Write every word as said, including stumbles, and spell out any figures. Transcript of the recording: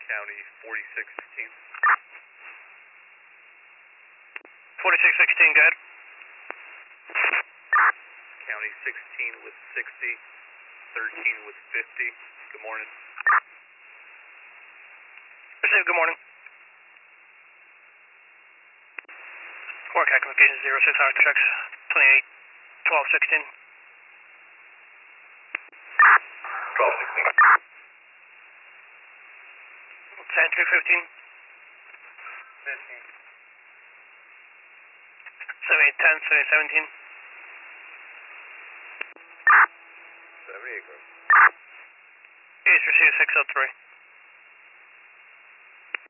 County forty-six sixteen. forty-six sixteen, go ahead. County sixteen with sixty, thirteen with fifty. Good morning. Received, good morning. Forecast communication zero six hundred checks, twenty-eight, twelve sixteen. twelve sixteen. ten two fifteen. fifteen. seventy-eight ten, seventy-eight seventeen. seventy-eight, go. East received six oh three.